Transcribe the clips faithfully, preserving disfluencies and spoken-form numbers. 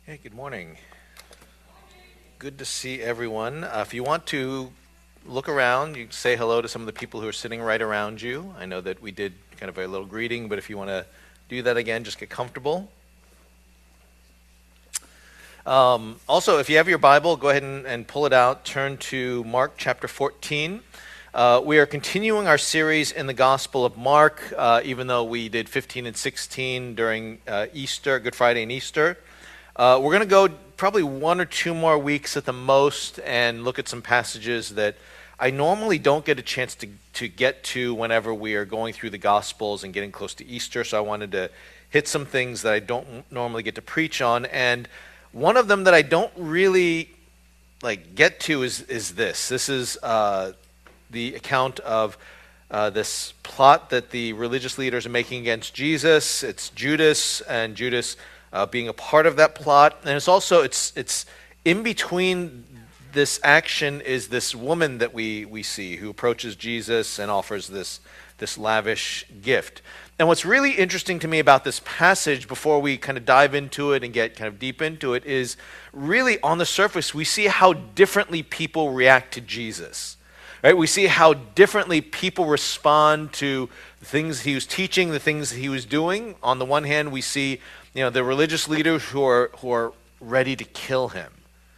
Hey, good morning. Good to see everyone. Uh, if you want to look around, you can say hello to some of the people who are sitting right around you. I know that we did kind of a little greeting, but if you want to do that again, just get comfortable. Um, also, if you have your Bible, go ahead and, and pull it out. Turn to Mark chapter fourteen. Uh, we are continuing our series in the Gospel of Mark, uh, even though we did fifteen and sixteen during uh, Easter, Good Friday and Easter. Uh, we're going to go probably one or two more weeks at the most and look at some passages that I normally don't get a chance to, to get to whenever we are going through the Gospels and getting close to Easter. So I wanted to hit some things that I don't normally get to preach on. And one of them that I don't really like get to is, is this. This is uh, the account of uh, this plot that the religious leaders are making against Jesus. It's Judas, and Judas Uh, being a part of that plot. And it's also, it's it's in between this action is this woman that we, we see who approaches Jesus and offers this, this lavish gift. And what's really interesting to me about this passage before we kind of dive into it and get kind of deep into it is really on the surface we see how differently people react to Jesus. Right? We see how differently people respond to the things he was teaching, the things he was doing. On the one hand, we see you know, the religious leaders who are who are ready to kill him.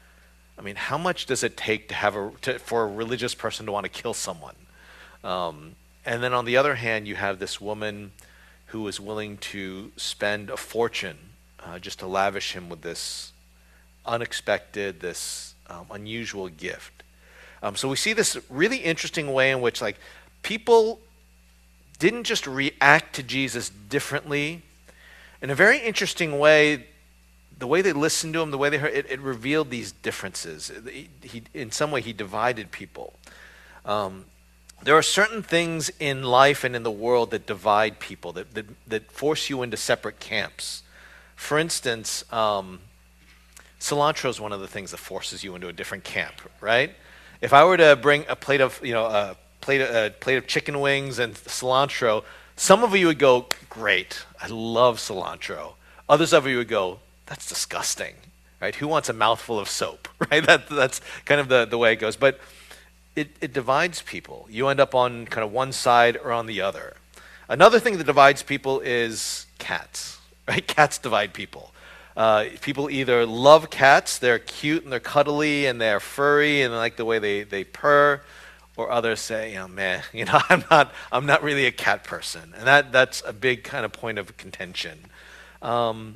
I mean, how much does it take to have a to, for a religious person to want to kill someone? Um, and then on the other hand, you have this woman who is willing to spend a fortune uh, just to lavish him with this unexpected, this um, unusual gift. Um, so we see this really interesting way in which, like, people didn't just react to Jesus differently. In a very interesting way, the way they listened to him, the way they heard it, it revealed these differences. He, he, in some way, he divided people. Um, there are certain things in life and in the world that divide people, that that, that force you into separate camps. For instance, um, cilantro is one of the things that forces you into a different camp, right? If I were to bring a plate of, you know, a plate, a plate of chicken wings and cilantro, some of you would go, great, I love cilantro. Others of you would go, that's disgusting, right? Who wants a mouthful of soap, right? That, that's kind of the, the way it goes. But it, it divides people. You end up on kind of one side or on the other. Another thing that divides people is cats, right? Cats divide people. Uh, people either love cats, they're cute and they're cuddly and they're furry and they like the way they, they purr. Or others say, oh man, you know, I'm not, I'm not really a cat person, and that, that's a big kind of point of contention. Um,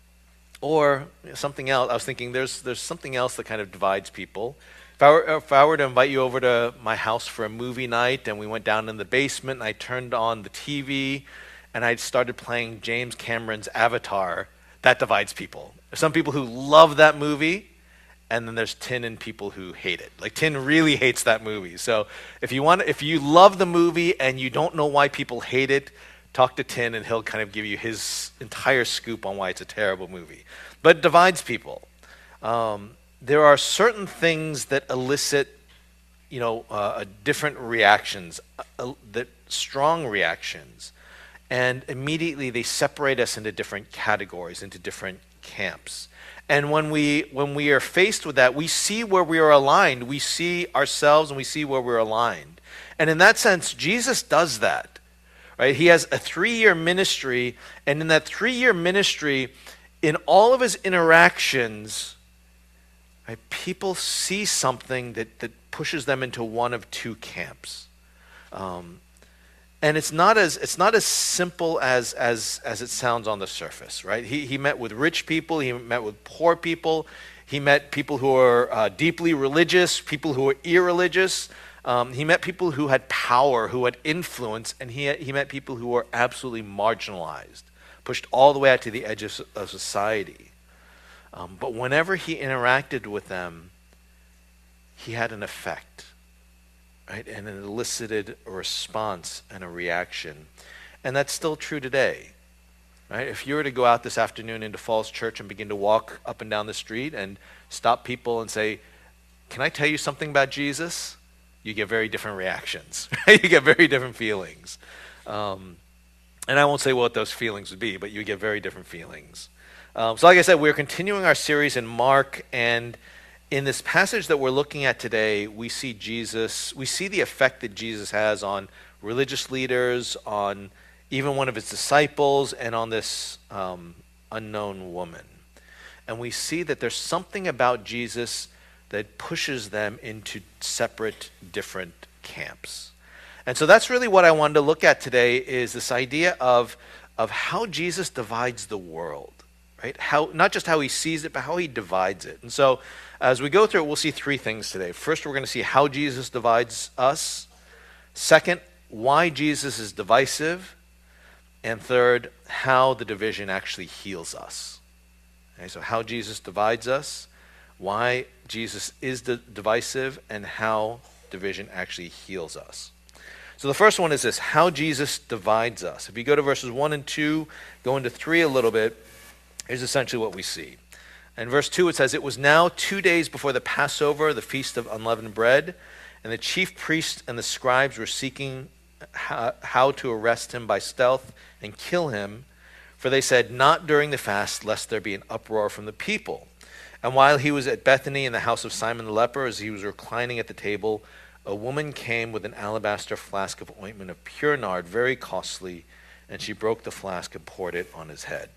or something else. I was thinking, there's, there's something else that kind of divides people. If I were, if I were to invite you over to my house for a movie night, and we went down in the basement, and I turned on the T V, and I started playing James Cameron's Avatar, that divides people. There's some people who love that movie. And then there's Tin and people who hate it. Like Tin really hates that movie. So if you want, if you love the movie and you don't know why people hate it, talk to Tin and he'll kind of give you his entire scoop on why it's a terrible movie. But it divides people. Um, there are certain things that elicit, you know, uh, different reactions, uh, that strong reactions, and immediately they separate us into different categories, into different camps. And when we when we are faced with that, we see where we are aligned. We see ourselves and we see where we're aligned. And in that sense, Jesus does that. Right? He has a three-year ministry, and in that three-year ministry, in all of his interactions, right, people see something that, that pushes them into one of two camps. Um, And it's not as it's not as simple as as as it sounds on the surface, right? He he met with rich people, he met with poor people, he met people who are uh, deeply religious, people who are irreligious. Um, he met people who had power, who had influence, and he he met people who were absolutely marginalized, pushed all the way out to the edge of, of society. Um, but whenever he interacted with them, he had an effect. Right, and it elicited a response and a reaction. And that's still true today. Right? If you were to go out this afternoon into Falls Church and begin to walk up and down the street and stop people and say, can I tell you something about Jesus? You get very different reactions. Right? You get very different feelings. Um, and I won't say what those feelings would be, but you get very different feelings. Um, so, like I said, we're continuing our series in Mark, and in this passage that we're looking at today, we see Jesus, we see the effect that Jesus has on religious leaders, on even one of his disciples, and on this um, unknown woman. And we see that there's something about Jesus that pushes them into separate, different camps. And so that's really what I wanted to look at today, is this idea of, of how Jesus divides the world. Right? How, not just how he sees it, but how he divides it. And so as we go through it, we'll see three things today. First, we're going to see how Jesus divides us. Second, why Jesus is divisive. And third, how the division actually heals us. Okay, so how Jesus divides us, why Jesus is di- divisive, and how division actually heals us. So the first one is this: how Jesus divides us. If you go to verses one and two, go into three a little bit, here's essentially what we see. In verse two, it says, "It was now two days before the Passover, the feast of unleavened bread, and the chief priests and the scribes were seeking how, how to arrest him by stealth and kill him. For they said, 'Not during the fast, lest there be an uproar from the people.' And while he was at Bethany in the house of Simon the leper, as he was reclining at the table, a woman came with an alabaster flask of ointment of pure nard, very costly, and she broke the flask and poured it on his head."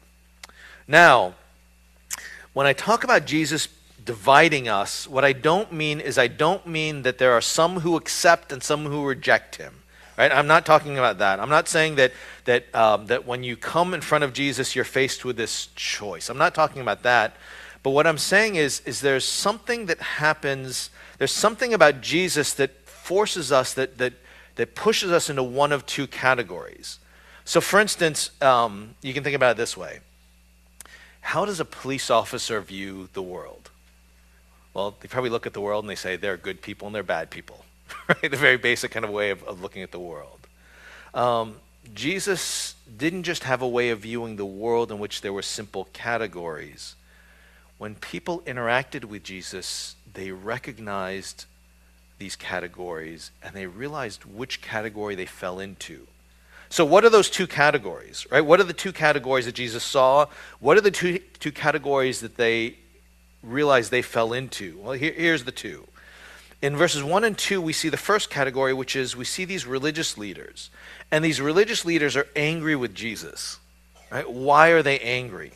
Now, when I talk about Jesus dividing us, what I don't mean is I don't mean that there are some who accept and some who reject him. Right? I'm not talking about that. I'm not saying that that um, that when you come in front of Jesus, you're faced with this choice. I'm not talking about that. But what I'm saying is, is there's something that happens. There's something about Jesus that forces us, that that that pushes us into one of two categories. So, for instance, um, you can think about it this way. How does a police officer view the world? Well, they probably look at the world and they say they're good people and they're bad people. Right? The very basic kind of way of, of looking at the world. Um, Jesus didn't just have a way of viewing the world in which there were simple categories. When people interacted with Jesus, they recognized these categories and they realized which category they fell into. So what are those two categories, right? What are the two categories that Jesus saw? What are the two, two categories that they realized they fell into? Well, here, here's the two. In verses one and two, we see the first category, which is we see these religious leaders. And these religious leaders are angry with Jesus, right? Why are they angry?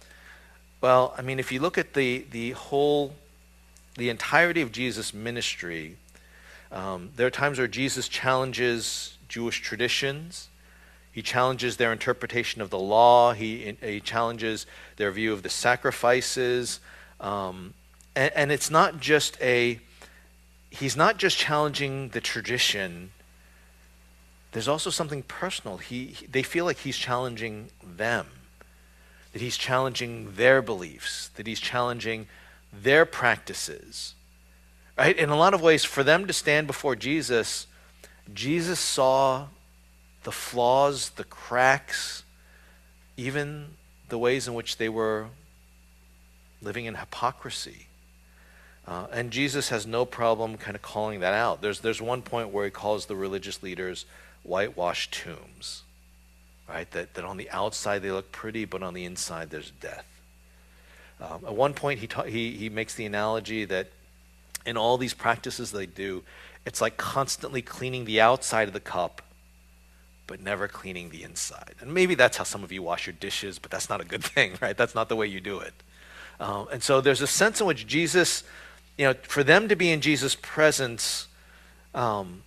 Well, I mean, if you look at the, the whole, the entirety of Jesus' ministry, um, there are times where Jesus challenges Jewish traditions. He challenges their interpretation of the law. He, he challenges their view of the sacrifices. Um, and, and it's not just a, he's not just challenging the tradition. There's also something personal. He, he they feel like he's challenging them, that he's challenging their beliefs, that he's challenging their practices. Right? In a lot of ways, for them to stand before Jesus, Jesus saw the flaws, the cracks, even the ways in which they were living in hypocrisy. Uh, and Jesus has no problem kind of calling that out. There's there's one point where he calls the religious leaders whitewashed tombs, right? That, that on the outside they look pretty, but on the inside there's death. Um, at one point he, ta- he he makes the analogy that in all these practices they do, it's like constantly cleaning the outside of the cup, but never cleaning the inside. And maybe that's how some of you wash your dishes, but that's not a good thing, right? That's not the way you do it. Um, and so there's a sense in which Jesus, you know, for them to be in Jesus' presence, um,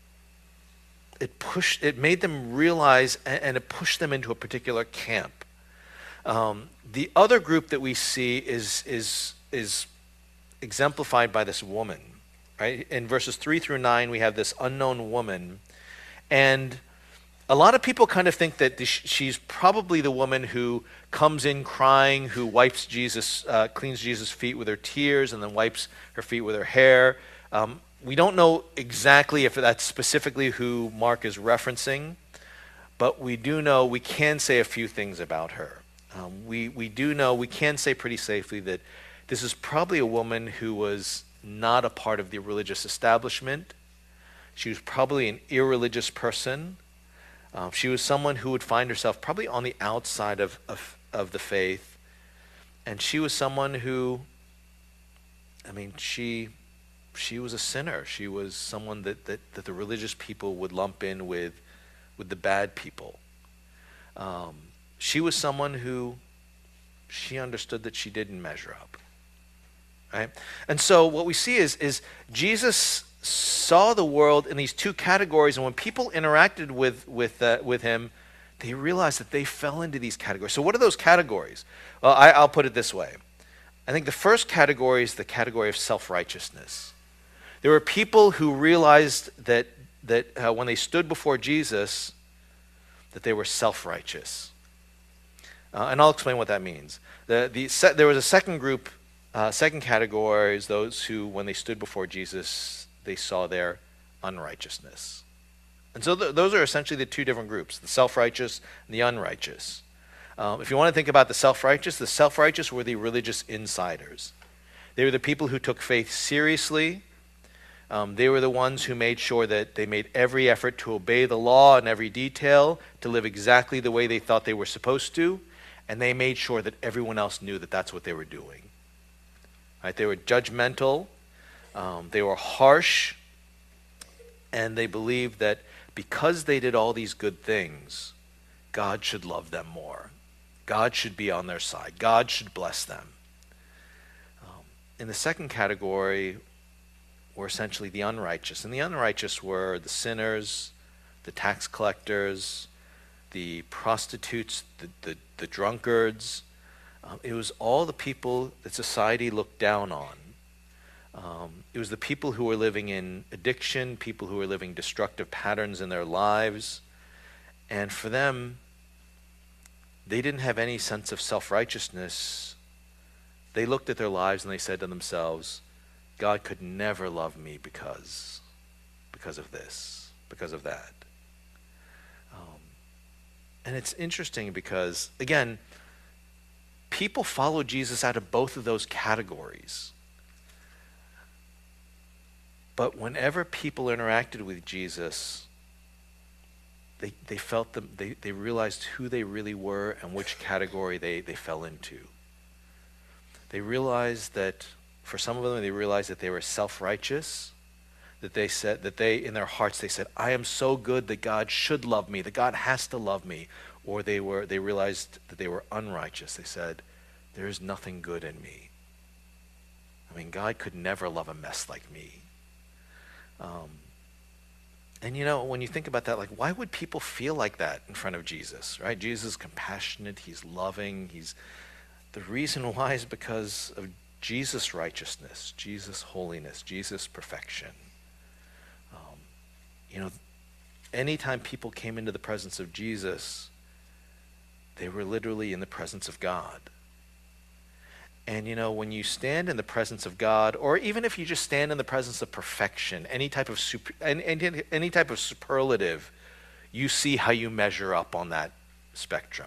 it pushed, it made them realize, and, and it pushed them into a particular camp. Um, the other group that we see is is is exemplified by this woman, right? In verses three through nine, we have this unknown woman, and a lot of people kind of think that this, she's probably the woman who comes in crying, who wipes Jesus, uh, cleans Jesus' feet with her tears, and then wipes her feet with her hair. Um, we don't know exactly if that's specifically who Mark is referencing, but we do know, we can say a few things about her. Um, we, we do know, we can say pretty safely that this is probably a woman who was not a part of the religious establishment. She was probably an irreligious person. Uh, she was someone who would find herself probably on the outside of, of, of the faith. and she was someone who, I mean, she she was a sinner. She was someone that, that, that the religious people would lump in with with the bad people. Um, she was someone who she understood that she didn't measure up. Right? And so what we see is, is Jesus saw the world in these two categories, and when people interacted with, with, uh, with him, they realized that they fell into these categories. So what are those categories? Well, I, I'll put it this way. I think the first category is the category of self-righteousness. There were people who realized that, that uh, when they stood before Jesus, that they were self-righteous. Uh, and I'll explain what that means. The, the, se- there was a second group, uh, second category is those who, when they stood before Jesus, they saw their unrighteousness. And so th- those are essentially the two different groups, the self-righteous and the unrighteous. Um, if you want to think about the self-righteous, the self-righteous were the religious insiders. They were the people who took faith seriously. Um, they were the ones who made sure that they made every effort to obey the law in every detail, to live exactly the way they thought they were supposed to, and they made sure that everyone else knew that that's what they were doing. Right? They were judgmental, um, they were harsh, and they believed that because they did all these good things, God should love them more. God should be on their side. God should bless them. Um, in the second category were essentially the unrighteous. And the unrighteous were the sinners, the tax collectors, the prostitutes, the, the, the drunkards. Um, it was all the people that society looked down on. Um, it was the people who were living in addiction, people who were living destructive patterns in their lives. And for them, they didn't have any sense of self-righteousness. They looked at their lives and they said to themselves, God could never love me because, because of this, because of that. Um, and it's interesting because, again, people follow Jesus out of both of those categories. But whenever people interacted with Jesus, they, they felt them, they, they realized who they really were and which category they, they fell into. They realized that, for some of them, they realized that they were self-righteous, that they said, that they, in their hearts, they said, I am so good that God should love me, that God has to love me. Or they were, they realized that they were unrighteous. They said, there is nothing good in me. I mean, God could never love a mess like me. Um, and you know, when you think about that, like, why would people feel like that in front of Jesus, right? Jesus is compassionate, he's loving, he's, the reason why is because of Jesus' righteousness, Jesus' holiness, Jesus' perfection. Um, you know, anytime people came into the presence of Jesus, they were literally in the presence of God. And you know, when you stand in the presence of God, or even if you just stand in the presence of perfection, any type of super, any, any, any type of superlative, you see how you measure up on that spectrum.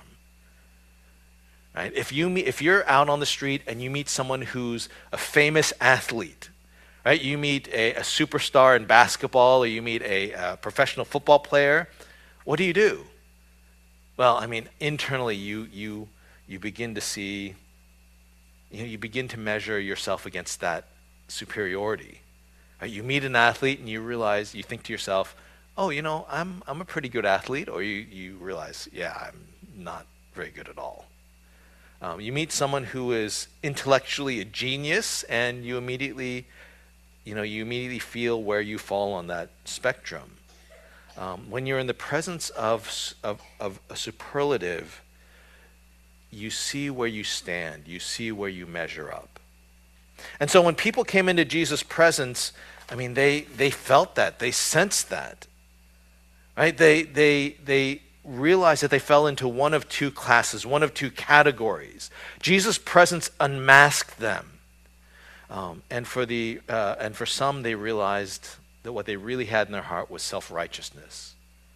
Right? If you meet, if you're out on the street and you meet someone who's a famous athlete, right? You meet a, a superstar in basketball, or you meet a, a professional football player, what do you do? Well, I mean, internally, you you you begin to see, you know, you begin to measure yourself against that superiority. Right? You meet an athlete and you realize, you think to yourself, oh, you know, I'm I'm a pretty good athlete, or you you realize, yeah, I'm not very good at all. Um, you meet someone who is intellectually a genius, and you immediately, you know, you immediately feel where you fall on that spectrum. Um, when you're in the presence of, of of a superlative, you see where you stand. You see where you measure up. And so when people came into Jesus' presence, I mean, they they felt that, they sensed that, right? They they they. realized that they fell into one of two classes, one of two categories. Jesus' presence unmasked them. Um, and for the uh, and for some, they realized that what they really had in their heart was self-righteousness.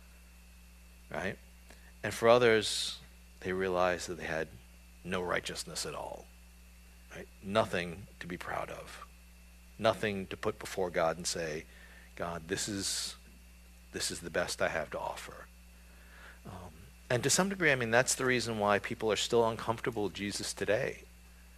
Right? And for others, they realized that they had no righteousness at all. Right? Nothing to be proud of. Nothing to put before God and say, God, this is this is the best I have to offer. Um, and to some degree, I mean, that's the reason why people are still uncomfortable with Jesus today.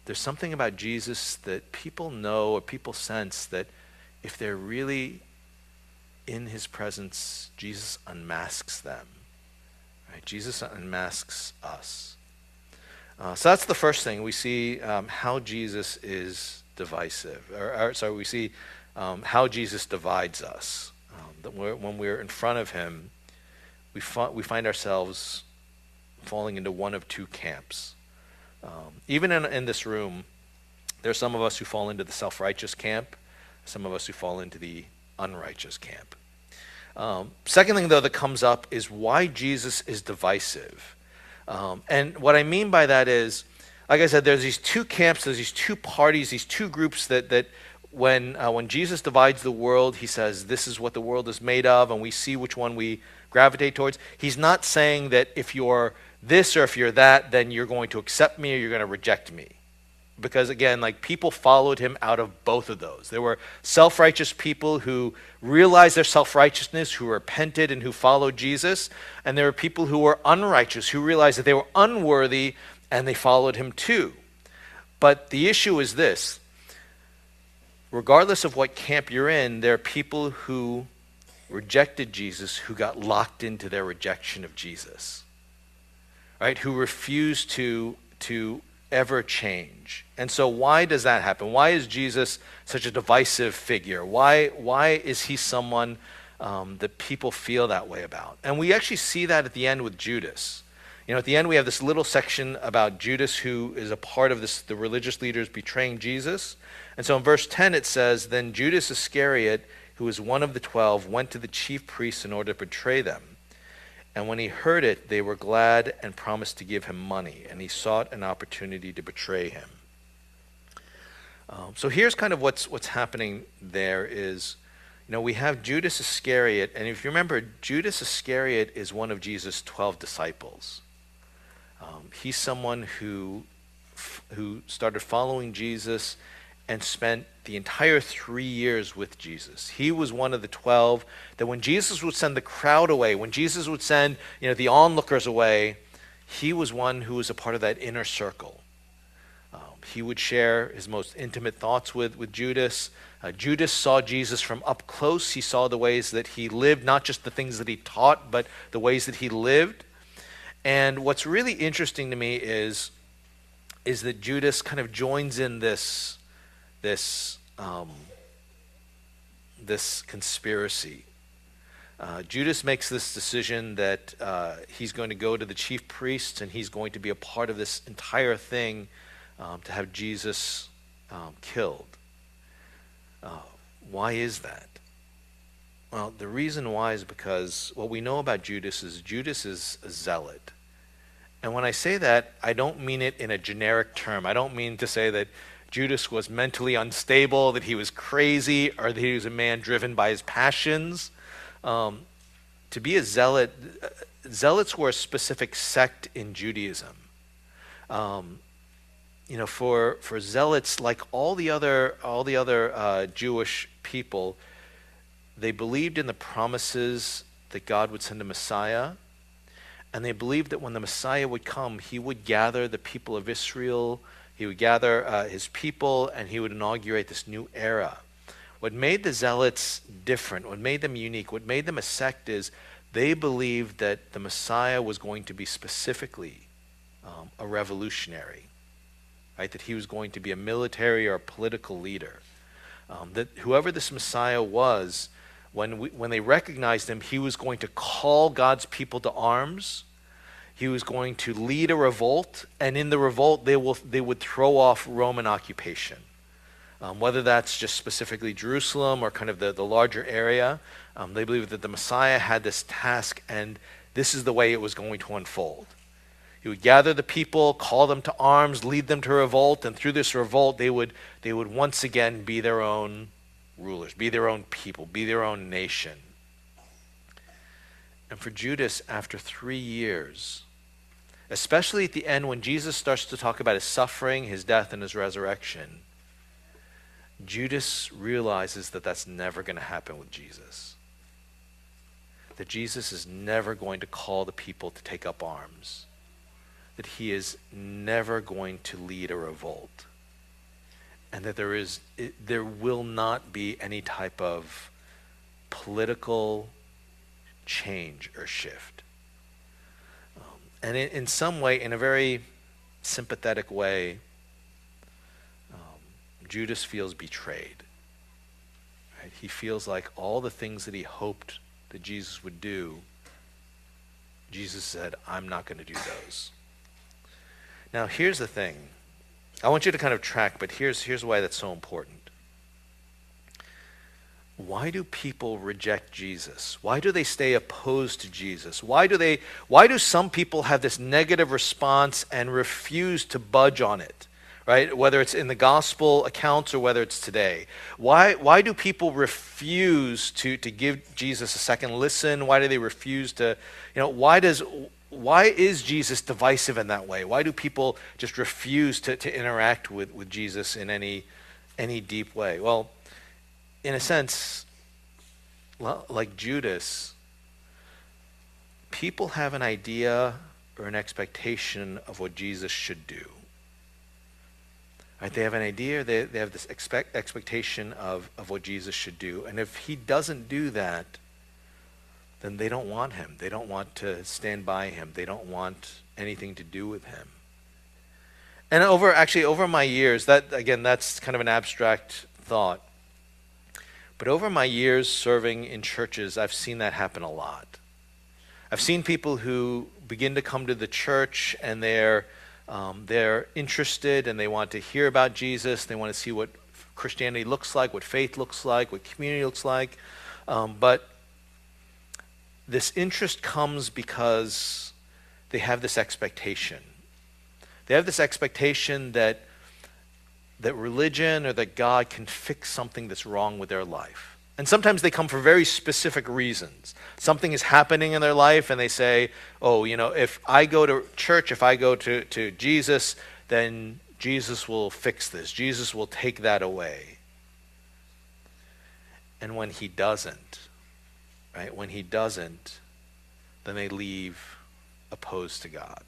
there's something about Jesus that people know or people sense that if they're really in his presence, Jesus unmasks them. Right? Jesus unmasks us. Uh, so that's the first thing. We see um, how Jesus is divisive. Or, or sorry, we see um, how Jesus divides us. Um, that we're, when we're in front of him, we, fi- we find ourselves falling into one of two camps. Um, even in, in this room, there are some of us who fall into the self-righteous camp, some of us who fall into the unrighteous camp. Um, second thing, though, that comes up is why Jesus is divisive. Um, and what I mean by that is, like I said, there's these two camps, there's these two parties, these two groups that, that when, uh, when Jesus divides the world, he says, this is what the world is made of, and we see which one we gravitate towards. He's not saying that if you're this or if you're that, then you're going to accept me or you're going to reject me. Because again, like people followed him out of both of those. There were self-righteous people who realized their self-righteousness, who repented and who followed Jesus. And there were people who were unrighteous, who realized that they were unworthy and they followed him too. But the issue is this. Regardless of what camp you're in, there are people who rejected Jesus who got locked into their rejection of Jesus. Right? Who refused to, to ever change. And so why does that happen? Why is Jesus such a divisive figure? Why, why is he someone um, that people feel that way about? And we actually see that at the end with Judas. You know, at the end we have this little section about Judas who is a part of this, the religious leaders betraying Jesus. And so in verse ten it says, then Judas Iscariot, who was one of the twelve, went to the chief priests in order to betray them. And when he heard it, they were glad and promised to give him money. And he sought an opportunity to betray him. Um, so here's kind of what's what's happening there is, you know, we have Judas Iscariot. And if you remember, Judas Iscariot is one of Jesus' twelve disciples. Um, he's someone who, who started following Jesus and spent the entire three years with Jesus. He was one of the twelve that when Jesus would send the crowd away, when Jesus would send, you know, the onlookers away, he was one who was a part of that inner circle. Um, he would share his most intimate thoughts with, with Judas. Uh, Judas saw Jesus from up close. He saw the ways that he lived, not just the things that he taught, but the ways that he lived. And what's really interesting to me is, is that Judas kind of joins in this this um, this conspiracy. Uh, Judas makes this decision that uh, he's going to go to the chief priests and he's going to be a part of this entire thing um, to have Jesus um, killed. Uh, why is that? Well, the reason why is because what we know about Judas is Judas is a zealot. And when I say that, I don't mean it in a generic term. I don't mean to say that Judas was mentally unstable, that he was crazy, or that he was a man driven by his passions. Um, to be a zealot, zealots were a specific sect in Judaism. Um, you know, for for zealots, like all the other all the other uh, Jewish people, they believed in the promises that God would send a Messiah, and they believed that when the Messiah would come, he would gather the people of Israel. He would gather uh, his people and he would inaugurate this new era. What made the Zealots different, what made them unique, what made them a sect is they believed that the Messiah was going to be specifically um, a revolutionary, right? That he was going to be a military or a political leader. Um, that whoever this Messiah was, when, we, when they recognized him, he was going to call God's people to arms. He was going to lead a revolt, and in the revolt, they will they would throw off Roman occupation. Um, whether that's just specifically Jerusalem or kind of the, the larger area, um, they believed that the Messiah had this task, and this is the way it was going to unfold. He would gather the people, call them to arms, lead them to revolt, and through this revolt, they would they would once again be their own rulers, be their own people, be their own nation. And for Judas, after three years, especially at the end when Jesus starts to talk about his suffering, his death, and his resurrection, Judas realizes that that's never going to happen with Jesus. That Jesus is never going to call the people to take up arms. That he is never going to lead a revolt. and that there is it, there will not be any type of political change or shift. Um, and in, in some way, in a very sympathetic way, um, Judas feels betrayed. Right? He feels like all the things that he hoped that Jesus would do, Jesus said, I'm not going to do those. Now, here's the thing. I want you to kind of track, but here's, here's why that's so important. Why do people reject Jesus? Why do they stay opposed to Jesus? Why do they, why do some people have this negative response and refuse to budge on it? Right? Whether it's in the gospel accounts or whether it's today. Why, why do people refuse to, to give Jesus a second listen? Why do they refuse to, you know, why does, why is Jesus divisive in that way? Why do people just refuse to, to interact with, with Jesus in any, any deep way? Well, in a sense, like Judas, people have an idea or an expectation of what Jesus should do. Right? They have an idea, they, they have this expect, expectation of, of what Jesus should do. And if he doesn't do that, then they don't want him. They don't want to stand by him. They don't want anything to do with him. And over, actually, over my years, that again, that's kind of an abstract thought. But over my years serving in churches, I've seen that happen a lot. I've seen people who begin to come to the church and they're um, they're interested and they want to hear about Jesus. They want to see what Christianity looks like, what faith looks like, what community looks like. Um, but this interest comes because they have this expectation. They have this expectation that that religion or that God can fix something that's wrong with their life. And sometimes they come for very specific reasons. Something is happening in their life and they say, oh, you know, if I go to church, if I go to, to Jesus, then Jesus will fix this. Jesus will take that away. And when he doesn't, right, when he doesn't, then they leave opposed to God.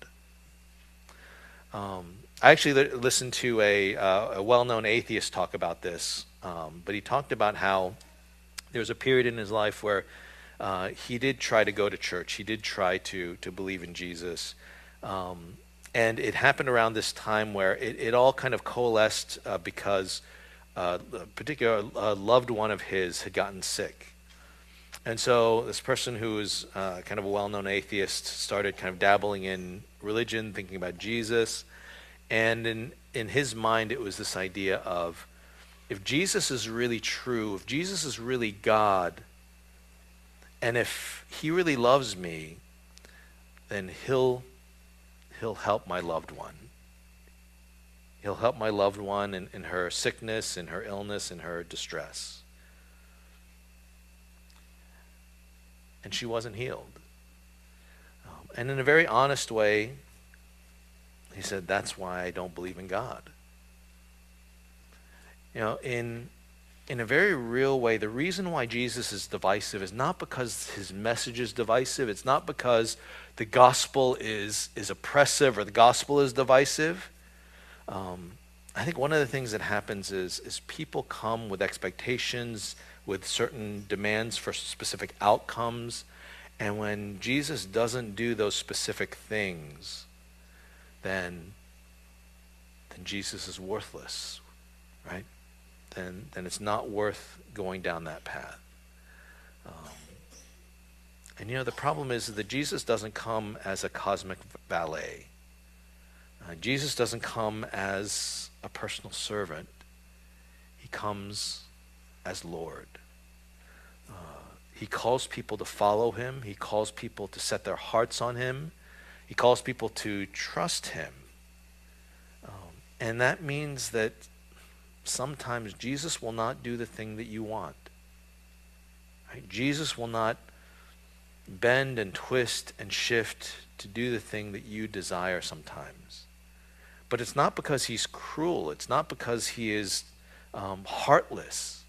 Um, I actually li- listened to a, uh, a well-known atheist talk about this, um, but he talked about how there was a period in his life where uh, he did try to go to church. He did try to to believe in Jesus. Um, and it happened around this time where it, it all kind of coalesced uh, because uh, a particular uh, loved one of his had gotten sick. And so this person who was uh, kind of a well-known atheist started kind of dabbling in religion, thinking about Jesus. And in, in his mind, it was this idea of, if Jesus is really true, if Jesus is really God, and if he really loves me, then he'll, he'll help my loved one. He'll help my loved one in, in her sickness, in her illness, in her distress. And she wasn't healed. Um, and in a very honest way, he said, that's why I don't believe in God. You know, in in a very real way, the reason why Jesus is divisive is not because his message is divisive. It's not because the gospel is is oppressive or the gospel is divisive. Um, I think one of the things that happens is is people come with expectations, with certain demands for specific outcomes, and when Jesus doesn't do those specific things, then then Jesus is worthless, right? Then then it's not worth going down that path. Um, and you know, the problem is that Jesus doesn't come as a cosmic valet. Uh, Jesus doesn't come as a personal servant. He comes as Lord. Uh, he calls people to follow him. He calls people to set their hearts on him. He calls people to trust him. Um, and that means that sometimes Jesus will not do the thing that you want. Right? Jesus will not bend and twist and shift to do the thing that you desire sometimes. But it's not because he's cruel. It's not because he is um, heartless.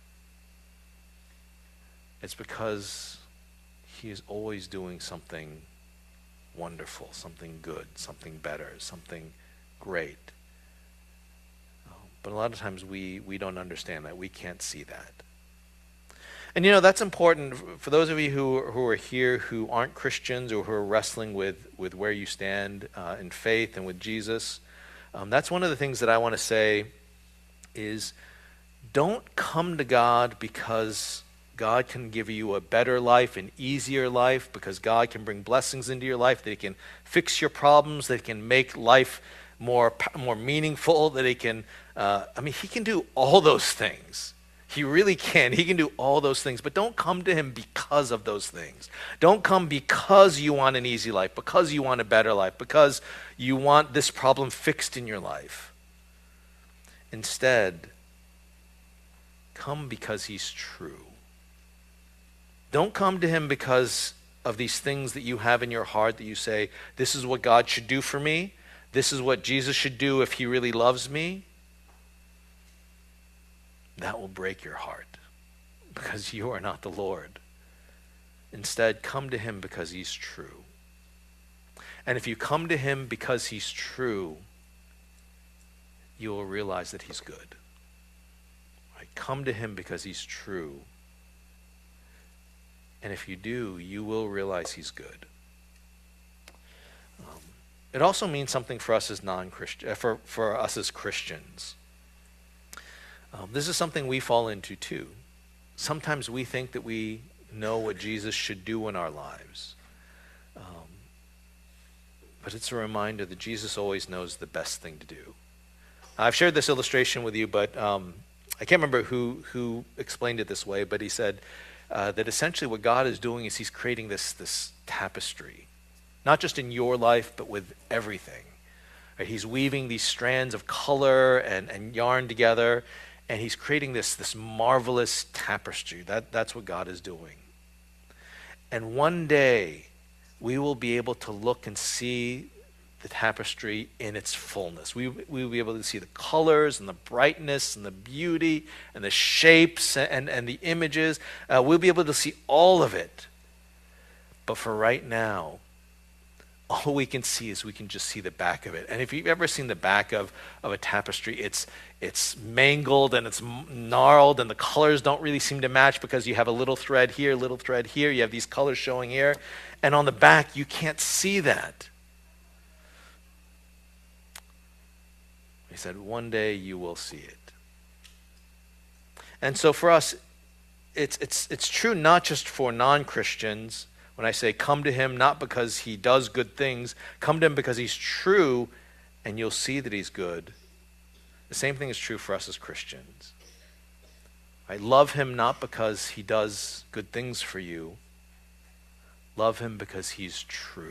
It's because he is always doing something wonderful, something good, something better, something great. But a lot of times we, we don't understand that. We can't see that. And you know, that's important for those of you who, who are here who aren't Christians or who are wrestling with, with where you stand uh, in faith and with Jesus. Um, that's one of the things that I want to say is don't come to God because God can give you a better life, an easier life, because God can bring blessings into your life, that he can fix your problems, that he can make life more, more meaningful, that he can, uh, I mean, he can do all those things. He really can. He can do all those things. But don't come to him because of those things. Don't come because you want an easy life, because you want a better life, because you want this problem fixed in your life. Instead, come because he's true. Don't come to him because of these things that you have in your heart that you say, this is what God should do for me. This is what Jesus should do if he really loves me. That will break your heart because you are not the Lord. Instead, come to him because he's true. And if you come to him because he's true, you will realize that he's good. Right? Come to him because he's true. And if you do, you will realize he's good. Um, it also means something for us as non-Christian, for, for us as Christians. Um, this is something we fall into too. Sometimes we think that we know what Jesus should do in our lives. Um, but it's a reminder that Jesus always knows the best thing to do. I've shared this illustration with you, but um, I can't remember who, who explained it this way, but he said uh, that essentially what God is doing is he's creating this, this tapestry, not just in your life, but with everything. Right? He's weaving these strands of color and, and yarn together, and he's creating this, this marvelous tapestry. That, that's what God is doing. And one day, we will be able to look and see the tapestry in its fullness. We, we will be able to see the colors and the brightness and the beauty and the shapes and, and the images. Uh, we'll be able to see all of it. But for right now, all we can see is we can just see the back of it. And if you've ever seen the back of, of a tapestry, it's it's mangled and it's gnarled and the colors don't really seem to match because you have a little thread here, a little thread here, you have these colors showing here. And on the back, you can't see that. He said, one day you will see it. And so for us, it's it's it's true not just for non-Christians. When I say come to him, not because he does good things, come to him because he's true, and you'll see that he's good. The same thing is true for us as Christians. I love him not because he does good things for you. Love him because he's true.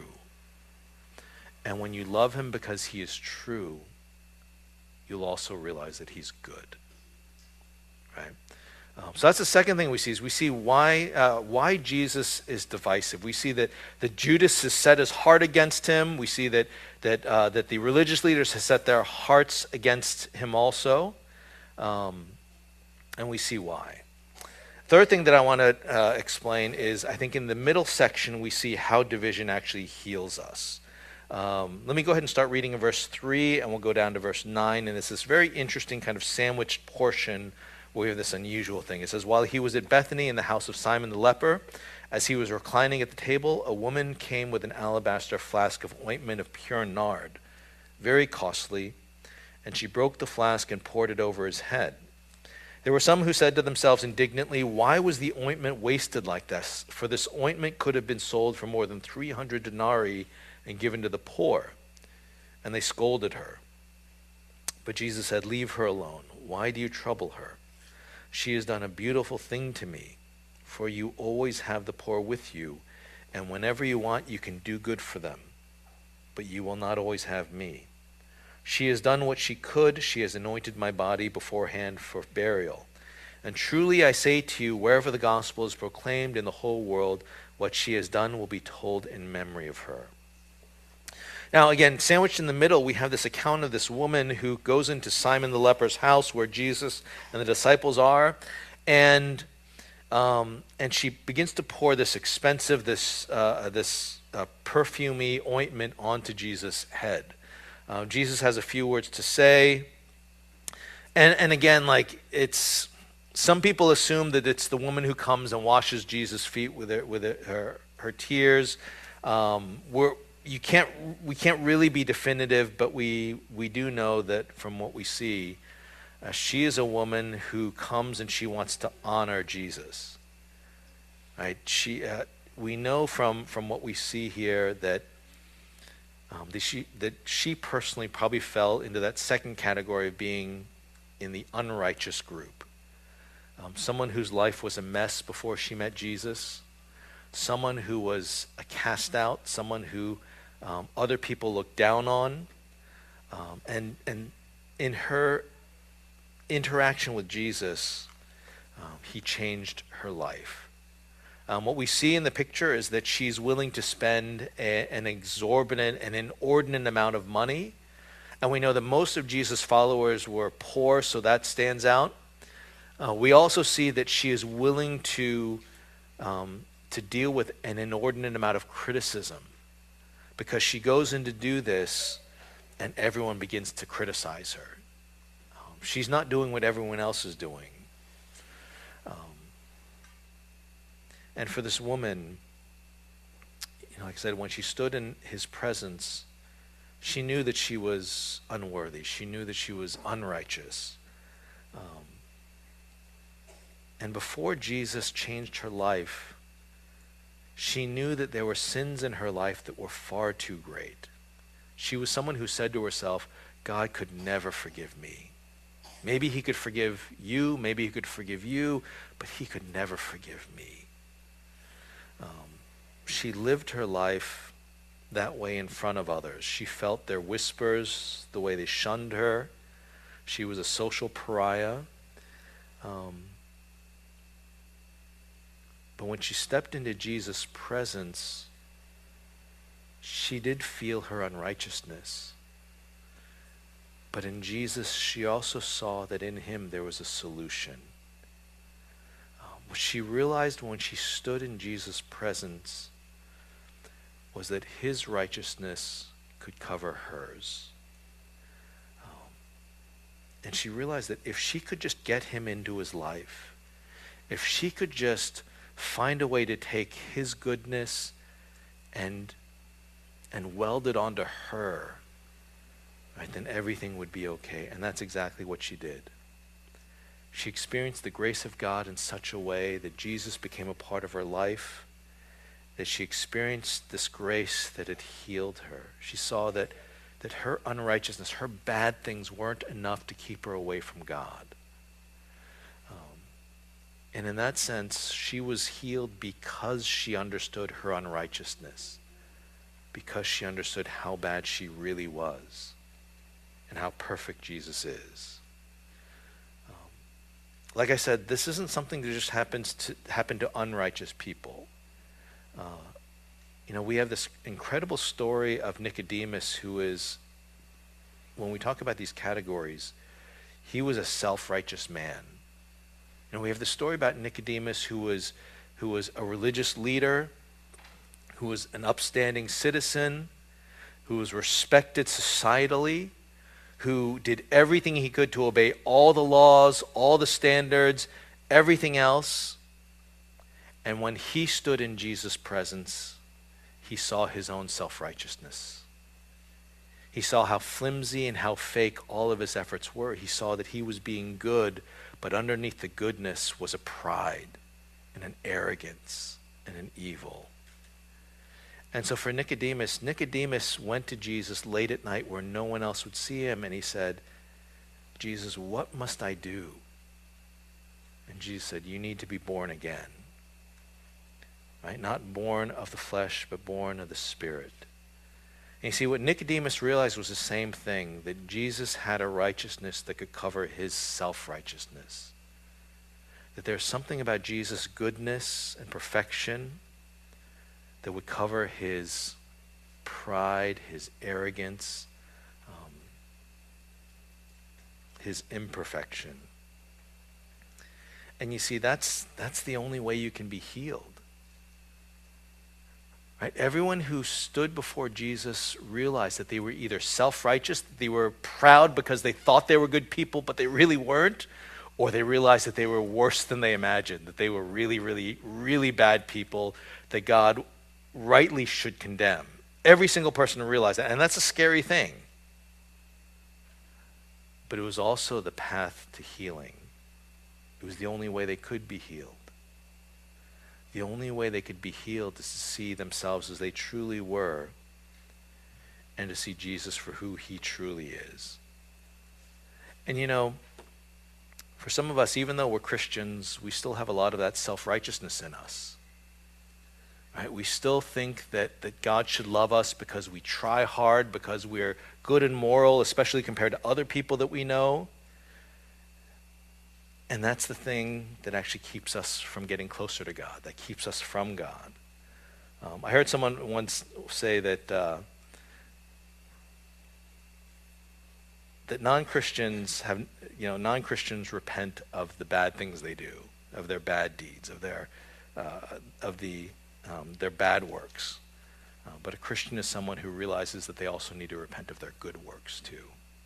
And when you love him because he is true, you'll also realize that he's good. Right? Um, so that's the second thing we see is we see why uh, why Jesus is divisive. We see that, that Judas has set his heart against him. We see that that uh, that the religious leaders have set their hearts against him also, um, and we see why. Third thing that I want to uh, explain is I think in the middle section we see how division actually heals us. Um, let me go ahead and start reading in verse three, and we'll go down to verse nine, and it's this very interesting kind of sandwiched portion. We have this unusual thing. It says, while he was at Bethany in the house of Simon the leper, as he was reclining at the table, a woman came with an alabaster flask of ointment of pure nard, very costly, and she broke the flask and poured it over his head. There were some who said to themselves indignantly, why was the ointment wasted like this? For this ointment could have been sold for more than three hundred denarii and given to the poor. And they scolded her. But Jesus said, leave her alone. Why do you trouble her? She has done a beautiful thing to me, for you always have the poor with you, and whenever you want, you can do good for them. But you will not always have me. She has done what she could. She has anointed my body beforehand for burial. And truly I say to you, wherever the gospel is proclaimed in the whole world, what she has done will be told in memory of her. Now, again, sandwiched in the middle, we have this account of this woman who goes into Simon the leper's house where Jesus and the disciples are, and um, and she begins to pour this expensive, this uh, this uh, perfumey ointment onto Jesus' head. Uh, Jesus has a few words to say, And and again, like it's some people assume that it's the woman who comes and washes Jesus' feet with her, with her her tears. Um, we're you can't we can't really be definitive, but we we do know that from what we see, uh, she is a woman who comes and she wants to honor Jesus. Right? She uh, we know from from what we see here that. Um, that she that she personally probably fell into that second category of being in the unrighteous group. Um, someone whose life was a mess before she met Jesus. Someone who was a cast out. Someone who um, other people looked down on. Um, and and in her interaction with Jesus, um, he changed her life. Um, what we see in the picture is that she's willing to spend a, an exorbitant, an inordinate amount of money. And we know that most of Jesus' followers were poor, so that stands out. Uh, we also see that she is willing to, um, to deal with an inordinate amount of criticism, because she goes in to do this and everyone begins to criticize her. Um, she's not doing what everyone else is doing. Um, And for this woman, you know, like I said, when she stood in his presence, she knew that she was unworthy. She knew that she was unrighteous. Um, and before Jesus changed her life, she knew that there were sins in her life that were far too great. She was someone who said to herself, God could never forgive me. Maybe he could forgive you, maybe he could forgive you, but he could never forgive me. Um, she lived her life that way in front of others. She felt their whispers, the way they shunned her. She was a social pariah. Um, but when she stepped into Jesus' presence, she did feel her unrighteousness. But in Jesus, she also saw that in him there was a solution. What she realized when she stood in Jesus' presence was that his righteousness could cover hers. Um, and she realized that if she could just get him into his life, if she could just find a way to take his goodness and, and weld it onto her, right, then everything would be okay. And that's exactly what she did. She experienced the grace of God in such a way that Jesus became a part of her life, that she experienced this grace that it healed her. She saw that, that her unrighteousness, her bad things weren't enough to keep her away from God. Um, and in that sense, she was healed because she understood her unrighteousness, because she understood how bad she really was and how perfect Jesus is. Like I said, this isn't something that just happens to happen to unrighteous people. Uh, you know, we have this incredible story of Nicodemus, who is, when we talk about these categories, he was a self-righteous man. You know, we have the story about Nicodemus, who was, who was a religious leader, who was an upstanding citizen, who was respected societally, who did everything he could to obey all the laws, all the standards, everything else. And when he stood in Jesus' presence, he saw his own self-righteousness. He saw how flimsy and how fake all of his efforts were. He saw that he was being good, but underneath the goodness was a pride and an arrogance and an evil. And so for Nicodemus, Nicodemus went to Jesus late at night where no one else would see him, and he said, Jesus, what must I do? And Jesus said, you need to be born again. Right? Not born of the flesh, but born of the Spirit. And you see, what Nicodemus realized was the same thing, that Jesus had a righteousness that could cover his self-righteousness. That there's something about Jesus' goodness and perfection that would cover his pride, his arrogance, um, his imperfection. And you see, that's that's the only way you can be healed. Right? Everyone who stood before Jesus realized that they were either self-righteous, that they were proud because they thought they were good people, but they really weren't, or they realized that they were worse than they imagined, that they were really, really, really bad people that God rightly should condemn. Every single person realized that, and that's a scary thing. But it was also the path to healing. It was the only way they could be healed. The only way they could be healed is to see themselves as they truly were and to see Jesus for who he truly is. And you know, for some of us, even though we're Christians, we still have a lot of that self-righteousness in us. Right? We still think that, that God should love us because we try hard, because we're good and moral, especially compared to other people that we know. And that's the thing that actually keeps us from getting closer to God, that keeps us from God. Um, I heard someone once say that uh, that non-Christians have, you know, non-Christians repent of the bad things they do, of their bad deeds, of their uh, of the um, their bad works. Uh, but a Christian is someone who realizes that they also need to repent of their good works too.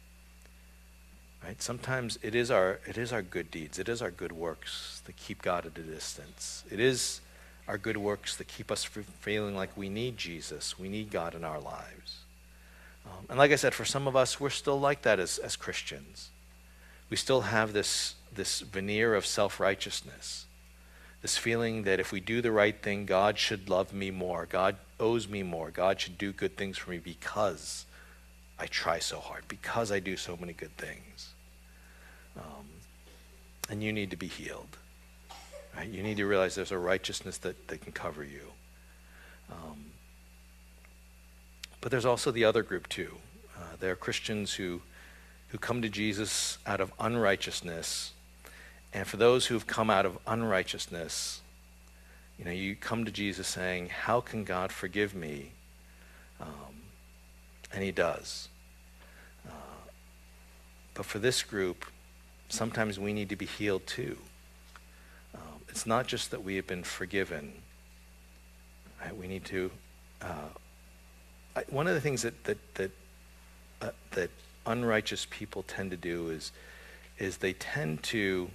Right? Sometimes it is our it is our good deeds, it is our good works that keep God at a distance. It is our good works that keep us from feeling like we need Jesus, we need God in our lives. Um, and like I said, for some of us, we're still like that as, as Christians. We still have this, this veneer of self-righteousness, this feeling that if we do the right thing, God should love me more, God owes me more, God should do good things for me because I try so hard, because I do so many good things. Um, and you need to be healed. Right? You need to realize there's a righteousness that, that can cover you. Um, but there's also the other group too. Uh, there are Christians who, who come to Jesus out of unrighteousness. And for those who have come out of unrighteousness, you know, you come to Jesus saying, how can God forgive me? Um, and he does. Uh, but for this group, sometimes we need to be healed too. Um, it's not just that we have been forgiven. Right? We need to. Uh, I, one of the things that that that uh, that unrighteous people tend to do is is they tend to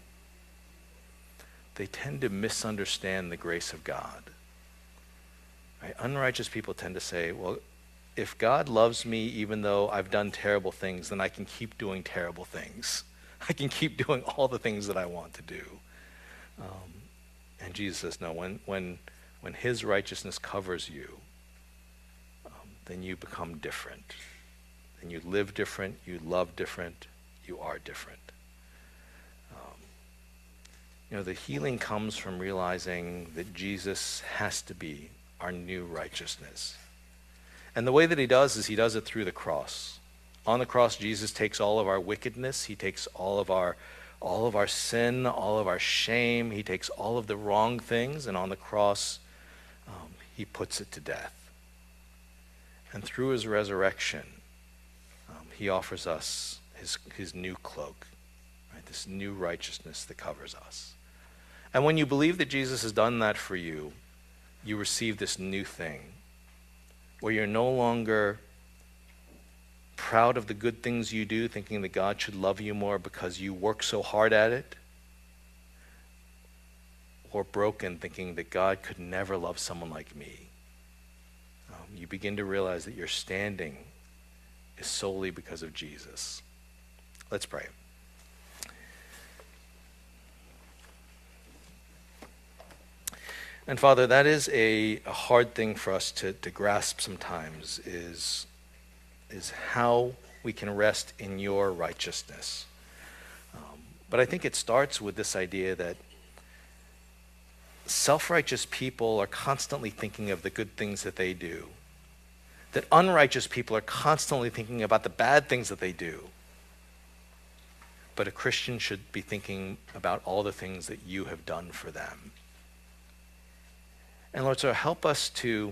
they tend to misunderstand the grace of God. Right? Unrighteous people tend to say, well, if God loves me even though I've done terrible things, then I can keep doing terrible things. I can keep doing all the things that I want to do. Um, and Jesus says, no, when, when, when his righteousness covers you, um, then you become different. Then you live different, you love different, you are different. Um, you know, the healing comes from realizing that Jesus has to be our new righteousness. And the way that he does is he does it through the cross. On the cross, Jesus takes all of our wickedness. He takes all of our all of our sin, all of our shame. He takes all of the wrong things, and on the cross, um, he puts it to death. And through his resurrection, um, he offers us his, his new cloak, right? This new righteousness that covers us. And when you believe that Jesus has done that for you, you receive this new thing, where you're no longer proud of the good things you do, thinking that God should love you more because you work so hard at it, or broken, thinking that God could never love someone like me. Um, you begin to realize that your standing is solely because of Jesus. Let's pray. And Father, that is a, a hard thing for us to, to grasp sometimes, is, is how we can rest in your righteousness. Um, but I think it starts with this idea that self-righteous people are constantly thinking of the good things that they do, that unrighteous people are constantly thinking about the bad things that they do. But a Christian should be thinking about all the things that you have done for them. And Lord, so help us to,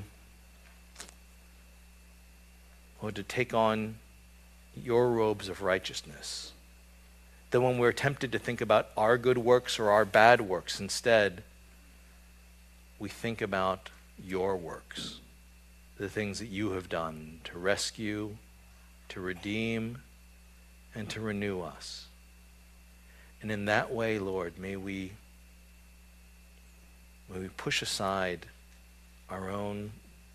Lord, to take on your robes of righteousness. That when we're tempted to think about our good works or our bad works, instead, we think about your works. the things that you have done to rescue, to redeem, and to renew us. And in that way, Lord, may we, may we push aside our own,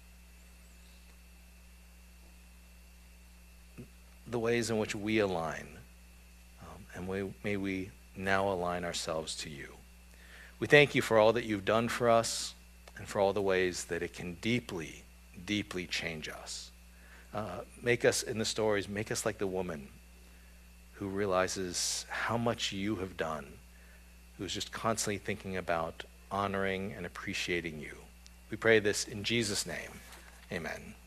the ways in which we align, um, and we, may we now align ourselves to you. We thank you for all that you've done for us and for all the ways that it can deeply, deeply change us. Uh, make us, in the stories, make us like the woman who realizes how much you have done, who's just constantly thinking about honoring and appreciating you. We pray this in Jesus' name. Amen.